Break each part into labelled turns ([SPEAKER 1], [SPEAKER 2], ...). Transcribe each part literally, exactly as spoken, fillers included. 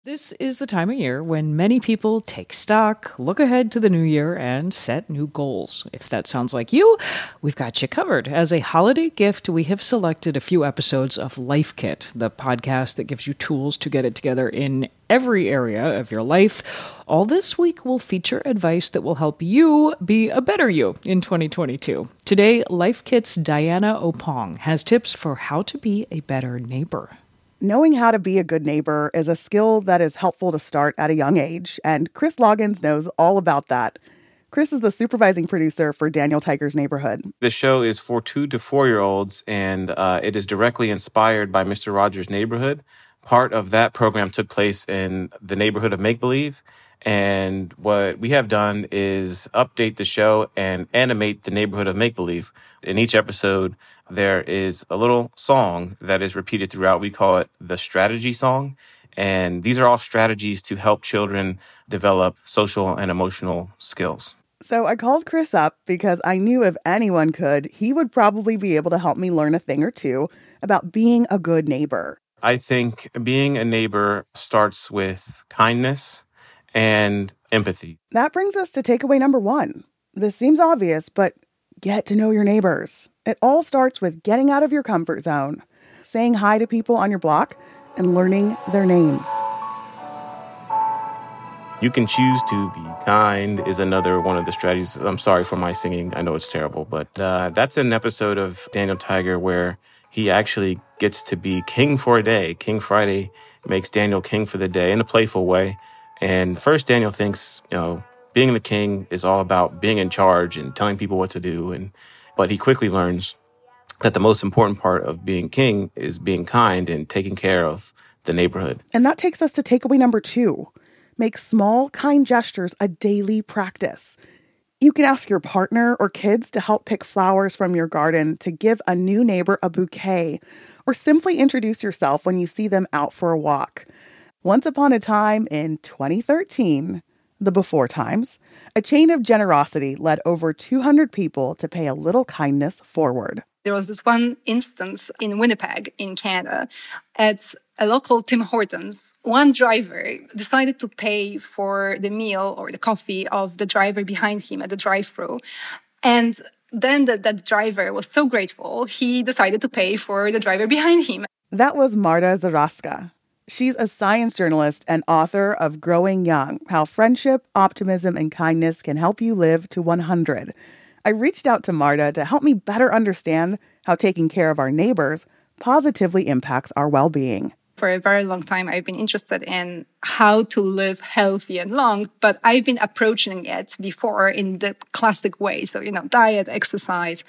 [SPEAKER 1] This is the time of year when many people take stock, look ahead to the new year, and set new goals. If that sounds like you, we've got you covered. As a holiday gift, we have selected a few episodes of Life Kit, the podcast that gives you tools to get it together in every area of your life. All this week will feature advice that will help you be a better you in twenty twenty-two. Today, Life Kit's Diana Opong has tips for how to be a better neighbor.
[SPEAKER 2] Knowing how to be a good neighbor is a skill that is helpful to start at a young age, and Chris Loggins knows all about that. Chris is the supervising producer for Daniel Tiger's Neighborhood.
[SPEAKER 3] The show is for two to four-year-olds, and uh, it is directly inspired by Mister Rogers' Neighborhood. Part of that program took place in the neighborhood of Make-Believe, and what we have done is update the show and animate the neighborhood of Make-Believe. In each episode, there is a little song that is repeated throughout. We call it the strategy song. And these are all strategies to help children develop social and emotional skills.
[SPEAKER 2] So I called Chris up because I knew if anyone could, he would probably be able to help me learn a thing or two about being a good neighbor.
[SPEAKER 3] I think being a neighbor starts with kindness and empathy.
[SPEAKER 2] That brings us to takeaway number one. This seems obvious, but get to know your neighbors. It all starts with getting out of your comfort zone, saying hi to people on your block, and learning their names.
[SPEAKER 3] You can choose to be kind is another one of the strategies. I'm sorry for my singing. I know it's terrible, but uh, that's an episode of Daniel Tiger where he actually gets to be king for a day. King Friday makes Daniel king for the day in a playful way. And first, Daniel thinks, you know, being the king is all about being in charge and telling people what to do. And but he quickly learns that the most important part of being king is being kind and taking care of the neighborhood.
[SPEAKER 2] And that takes us to takeaway number two. Make small, kind gestures a daily practice. You can ask your partner or kids to help pick flowers from your garden, to give a new neighbor a bouquet, or simply introduce yourself when you see them out for a walk. Once upon a time in twenty thirteen, the before times, a chain of generosity led over two hundred people to pay a little kindness forward.
[SPEAKER 4] There was this one instance in Winnipeg, in Canada, at a local Tim Hortons. One driver decided to pay for the meal or the coffee of the driver behind him at the drive-thru. And then the, that driver was so grateful, he decided to pay for the driver behind him.
[SPEAKER 2] That was Marta Zaraska. She's a science journalist and author of Growing Young, How Friendship, Optimism, and Kindness Can Help You Live to one hundred. I reached out to Marta to help me better understand how taking care of our neighbors positively impacts our well-being.
[SPEAKER 4] For a very long time, I've been interested in how to live healthy and long, but I've been approaching it before in the classic way. So, you know, diet, exercise.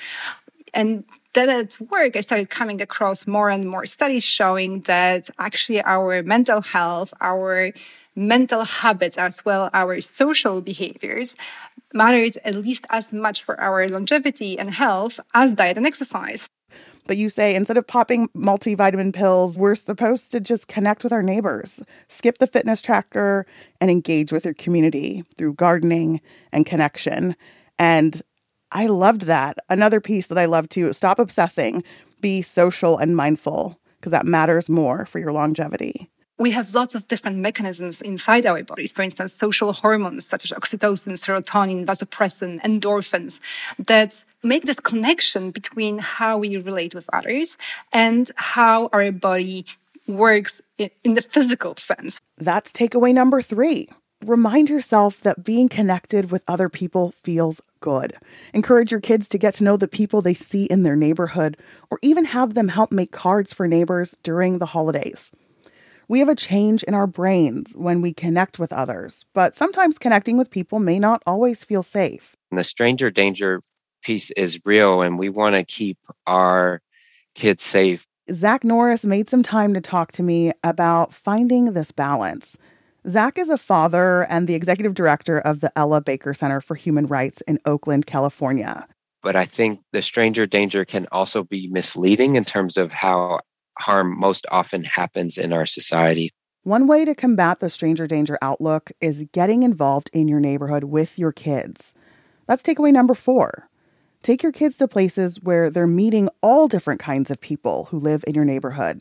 [SPEAKER 4] And then at work, I started coming across more and more studies showing that actually our mental health, our mental habits, as well our social behaviors mattered at least as much for our longevity and health as diet and exercise.
[SPEAKER 2] But you say instead of popping multivitamin pills, we're supposed to just connect with our neighbors, skip the fitness tracker, and engage with your community through gardening and connection. And I loved that. Another piece that I love too, stop obsessing, be social and mindful, because that matters more for your longevity.
[SPEAKER 4] We have lots of different mechanisms inside our bodies. For instance, social hormones such as oxytocin, serotonin, vasopressin, endorphins, that make this connection between how we relate with others and how our body works in the physical sense.
[SPEAKER 2] That's takeaway number three. Remind yourself that being connected with other people feels good. Encourage your kids to get to know the people they see in their neighborhood, or even have them help make cards for neighbors during the holidays. We have a change in our brains when we connect with others, but sometimes connecting with people may not always feel safe.
[SPEAKER 5] And the stranger danger piece is real, and we want to keep our kids safe.
[SPEAKER 2] Zach Norris made some time to talk to me about finding this balance. Zach is a father and the executive director of the Ella Baker Center for Human Rights in Oakland, California.
[SPEAKER 5] But I think the stranger danger can also be misleading in terms of how harm most often happens in our society.
[SPEAKER 2] One way to combat the stranger danger outlook is getting involved in your neighborhood with your kids. That's takeaway number four. Take your kids to places where they're meeting all different kinds of people who live in your neighborhood.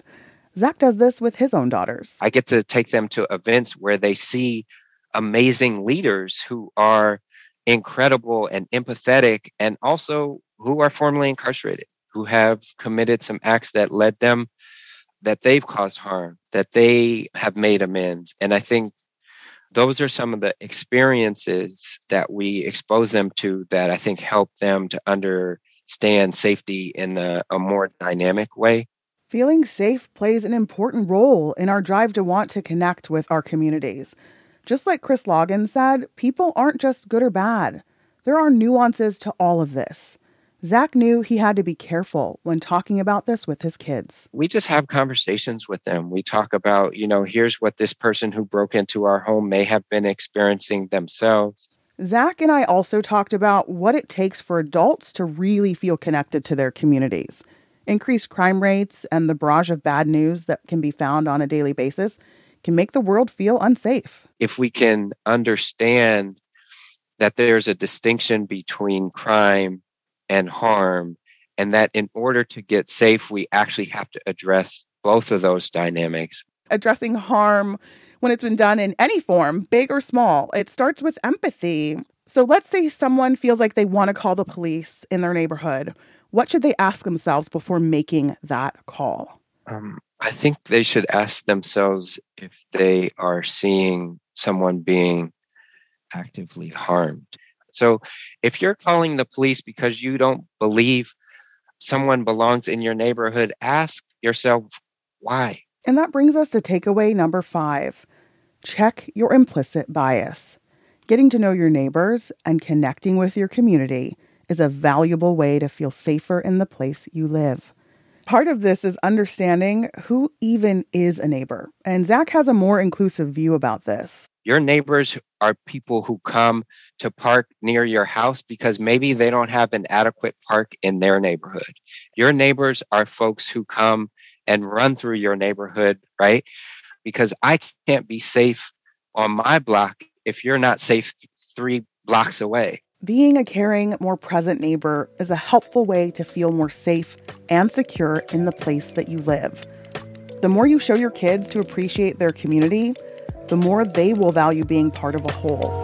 [SPEAKER 2] Zach does this with his own daughters.
[SPEAKER 5] I get to take them to events where they see amazing leaders who are incredible and empathetic, and also who are formerly incarcerated, who have committed some acts that led them, that they've caused harm, that they have made amends. And I think those are some of the experiences that we expose them to that I think help them to understand safety in a, a more dynamic way.
[SPEAKER 2] Feeling safe plays an important role in our drive to want to connect with our communities. Just like Chris Logan said, people aren't just good or bad. There are nuances to all of this. Zach knew he had to be careful when talking about this with his kids.
[SPEAKER 5] We just have conversations with them. We talk about, you know, here's what this person who broke into our home may have been experiencing themselves.
[SPEAKER 2] Zach and I also talked about what it takes for adults to really feel connected to their communities. Increased crime rates and the barrage of bad news that can be found on a daily basis can make the world feel unsafe.
[SPEAKER 5] If we can understand that there's a distinction between crime and harm, and that in order to get safe, we actually have to address both of those dynamics.
[SPEAKER 2] Addressing harm when it's been done in any form, big or small, it starts with empathy. So let's say someone feels like they want to call the police in their neighborhood. What should they ask themselves before making that call?
[SPEAKER 5] Um, I think they should ask themselves if they are seeing someone being actively harmed. So if you're calling the police because you don't believe someone belongs in your neighborhood, ask yourself why.
[SPEAKER 2] And that brings us to takeaway number five. Check your implicit bias. Getting to know your neighbors and connecting with your community is a valuable way to feel safer in the place you live. Part of this is understanding who even is a neighbor. And Zach has a more inclusive view about this.
[SPEAKER 5] Your neighbors are people who come to park near your house because maybe they don't have an adequate park in their neighborhood. Your neighbors are folks who come and run through your neighborhood, right? Because I can't be safe on my block if you're not safe three blocks away.
[SPEAKER 2] Being a caring, more present neighbor is a helpful way to feel more safe and secure in the place that you live. The more you show your kids to appreciate their community, the more they will value being part of a whole.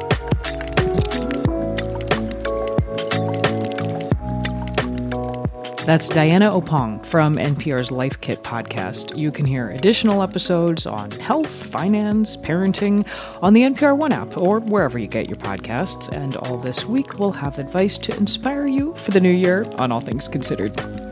[SPEAKER 1] That's Diana Opong from N P R's Life Kit podcast. You can hear additional episodes on health, finance, parenting on the N P R One app or wherever you get your podcasts. And all this week, we'll have advice to inspire you for the new year on All Things Considered.